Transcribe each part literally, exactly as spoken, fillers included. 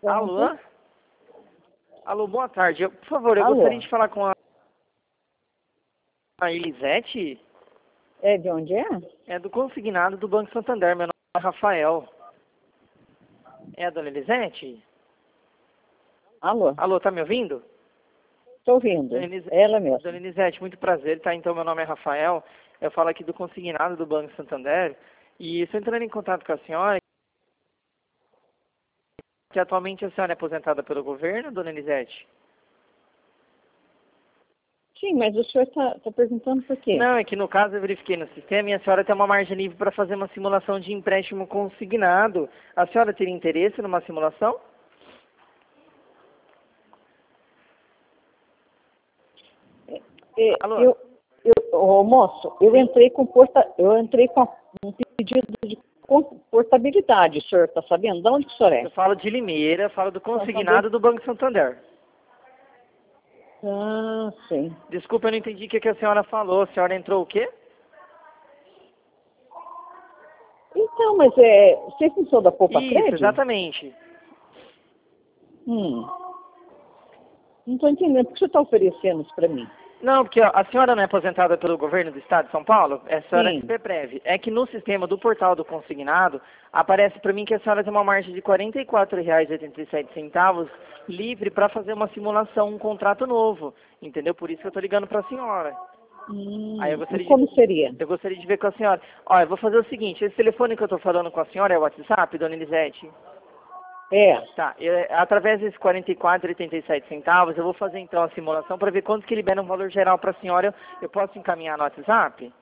Alô? Alô, boa tarde. Eu, por favor, eu Alô? gostaria de falar com a, a Elisete. É, de onde é? É do consignado do Banco Santander. Meu nome é Rafael. É a dona Elisete? Alô? Alô, tá me ouvindo? Estou ouvindo. Dona Elis- Ela mesma. Dona Elisete, muito prazer, tá? Então, meu nome é Rafael. Eu falo aqui do consignado do Banco Santander. E estou entrando em contato com a senhora, que atualmente a senhora é aposentada pelo governo, dona Elisete? Sim, mas o senhor está tá perguntando por quê? Não, é que no caso eu verifiquei no sistema e a senhora tem uma margem livre para fazer uma simulação de empréstimo consignado. A senhora teria interesse numa simulação? É, Alô? eu, eu, ô, moço, eu entrei com porta, eu entrei com um pedido de con- portabilidade, o senhor está sabendo? De onde que o senhor é? Eu falo de Limeira, falo do consignado do Banco Santander. Ah, sim. Desculpa, eu não entendi o que que a senhora falou. A senhora entrou o quê? Então, mas é, vocês não são da Poupa Isso, Crédito? exatamente. Hum. Não estou entendendo. Por que o senhor está oferecendo isso para mim? Não, porque ó, a senhora não é aposentada pelo governo do estado de São Paulo? É a senhora é Sim. S P Prev. É que no sistema do portal do consignado, aparece para mim que a senhora tem uma margem de quarenta e quatro reais e oitenta e sete centavos livre para fazer uma simulação, um contrato novo. Entendeu? Por isso que eu estou ligando para a senhora. Hum. Aí eu E gostaria como de, seria? eu gostaria de ver com a senhora. Olha, eu vou fazer o seguinte, esse telefone que eu estou falando com a senhora é o WhatsApp, dona Elisete? É. Tá, eu, através desses quarenta e quatro reais e oitenta e sete centavos, eu vou fazer então a simulação para ver quanto que libera um valor geral para a senhora. Eu posso encaminhar no WhatsApp?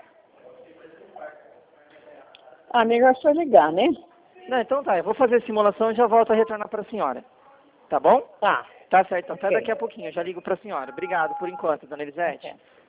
Ah, melhor só ligar, né? Não, então tá, eu vou fazer a simulação e já volto a retornar para a senhora. Tá bom? Tá. Tá certo, então até Ok. daqui a pouquinho, eu já ligo para a senhora. Obrigado por enquanto, dona Elisete. Ok.